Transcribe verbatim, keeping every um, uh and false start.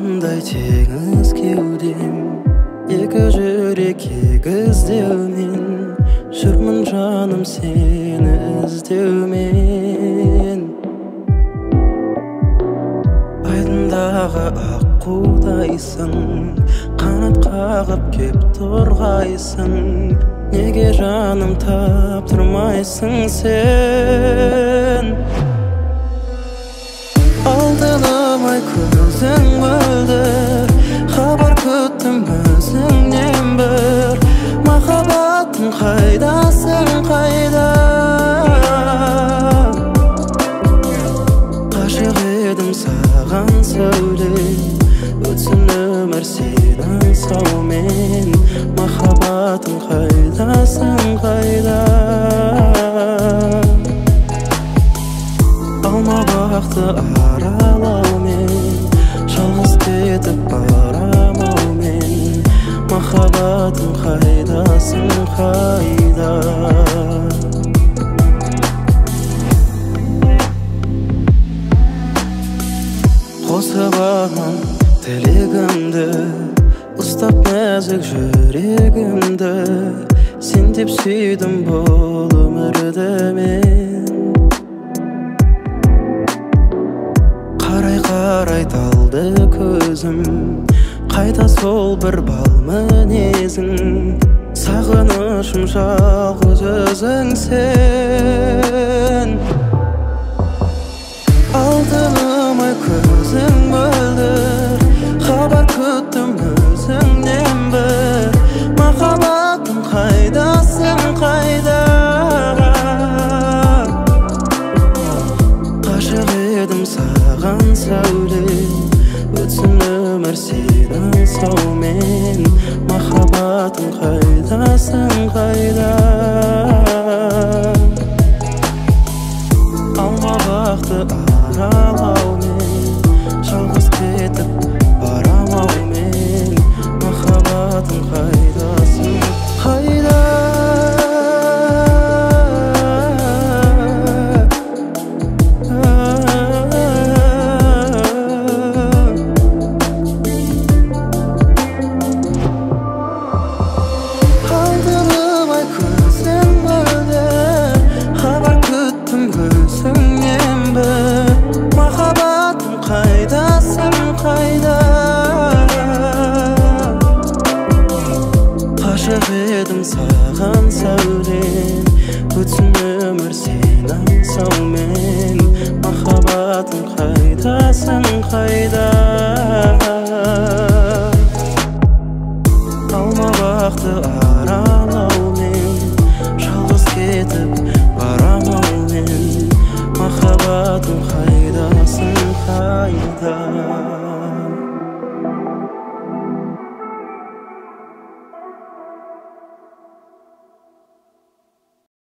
Алтындай теңіз кеудем, екі жүрек егіздеумен, жүрмін жаным сені іздеумен. Айдындағы аққудайсың, қанат қағып кеп тұрғайсың, неге жаным таптырмайсың сен? Алтыным-ай көзің мөлдір, хабар күттім өзіңнен бір. Махаббатым қайдасың, қайда? Ғашық едім саған сәуле, өтсін өмір сен аңсаумен. Махаббатым қайдасың, қайда? Алмабақты аралаумен, жалғыз кетіп барамаумен. Махаббатым қайдасың, қайда? Қосып алам тілегімді, ұстап нәзік жүрегімді. Сен деп сүйдім бұл өмірді мен. Қарай-қарай талды көзім, қайта сол бір бал мінезің. Сағынышым жалғыз өзің сен. Алтыным-ай көзің мөлдір, хабар күттім өзіңнен бір. Махаббатым қайдасың, қайда? Ғашық едім саған сәуле, өтсін өмір сен аңсаумен. Махаббатым қайдасың, қайда?